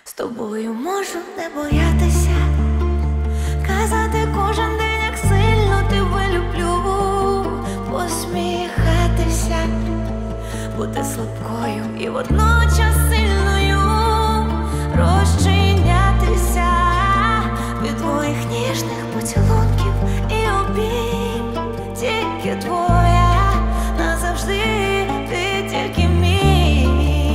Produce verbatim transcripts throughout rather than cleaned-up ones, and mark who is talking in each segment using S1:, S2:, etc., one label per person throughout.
S1: З тобою можу не боятися, казати кожен день, як сильно тебе люблю, посміхатися, бути слабкою і водночас сильною, розчинятися від твоїх ніжних поцілунків і обійм. Тільки твоя назавжди, ти тільки мій.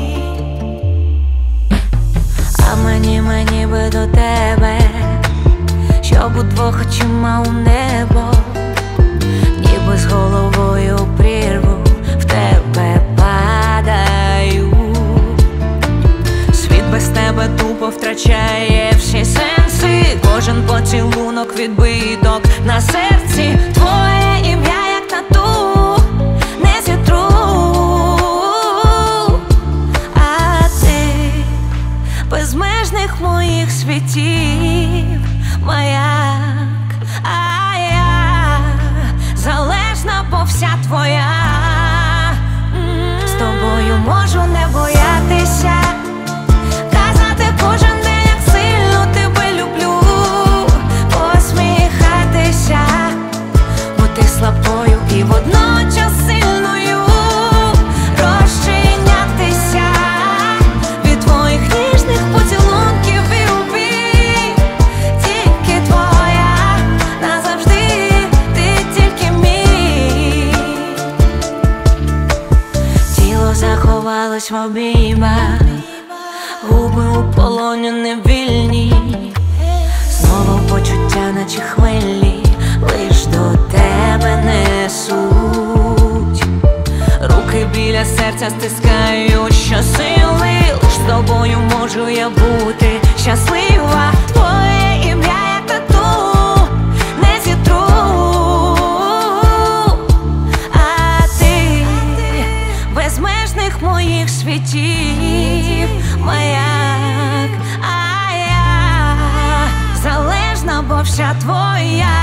S1: А мені, мені би до тебе, щоб удвох очима у небо, ніби з головою у прірву в тебе падаю. Світ без тебе тупо втрачає всі сенси, кожен поцілунок відбиток на серці. Твоє ім'я як тату, не зітру. А ти безмежних моїх світів маяк, а я залежна, бо вся твоя. З тобою можу не боятися, казати кожен день, як сильно тебе люблю, посміхатися, бути слабкою і водночас сильною, розчинятися від твоїх ніжних поцілунків і обійм. Тільки твоя назавжди, ти тільки мій. Тіло заховалось в обіймах, губи у полоні невільні, знову почуття, наче хвилі, лиш до тебе несуть. Руки біля серця стискають щосили, лиш з тобою можу я бути щаслива. Твоє ім'я як тату, не зітру. А ти безмежних моїх світів маяк, а я залежна, бо вся твоя.